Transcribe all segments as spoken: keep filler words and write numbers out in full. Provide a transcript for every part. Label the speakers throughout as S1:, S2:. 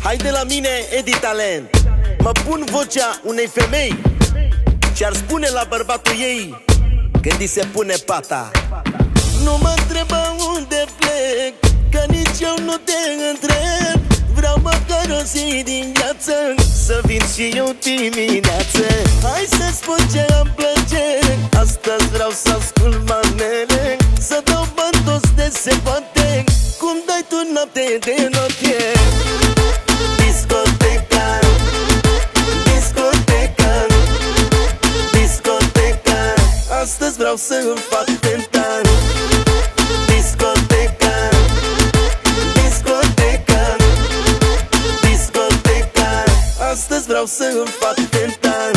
S1: Hai de la mine, Edi Talent. Mă pun vocea unei femei ce-ar spune la bărbatul ei când îi se pune pata: nu mă întreba unde plec, că nici eu nu te întreb. Vreau măcar o zi din viață să vin și eu dimineață. Hai să spun ce am plăcere, astăzi vreau să ascult manele, să dau bani toți de se poate, cum dai tu noapte de noapte. Discoteca, discoteca, discoteca, astăzi vreau să îmi fac tentar. Discoteca, discoteca, discoteca, astăzi vreau să îmi fac tentar.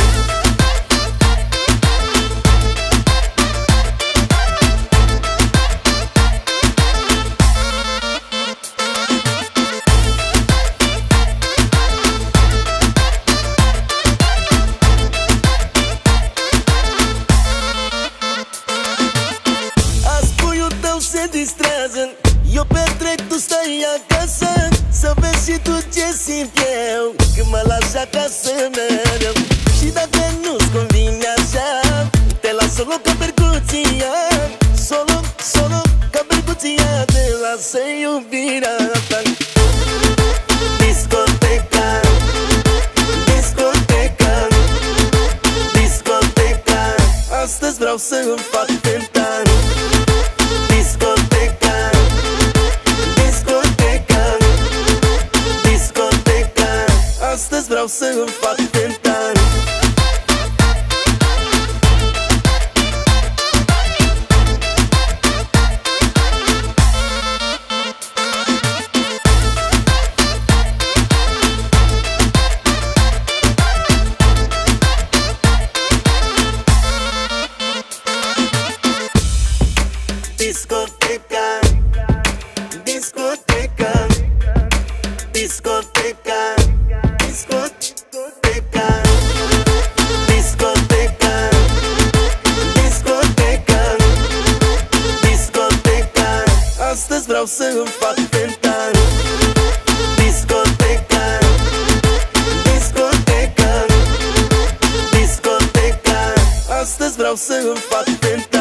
S1: Se distrează, eu petrec, tu stai acasă, să vezi și tu ce simt eu când mă lași acasă mereu. Și dacă nu-ți convine așa, te las solo ca percuția, solo, solo ca percuția, te lasă iubirea ta. Discoteca, discoteca, discoteca, astăzi vreau să îmi fac tentar. Discoteca, discoteca, discoteca, astăzi vreau să îmi fac tentar. Discoteca, discoteca, discoteca, discoteca, discoteca, discoteca, discoteca, astăzi vreau să îmi fac tentar. Discoteca, discoteca, discoteca, astăzi vreau să îmi fac tentar.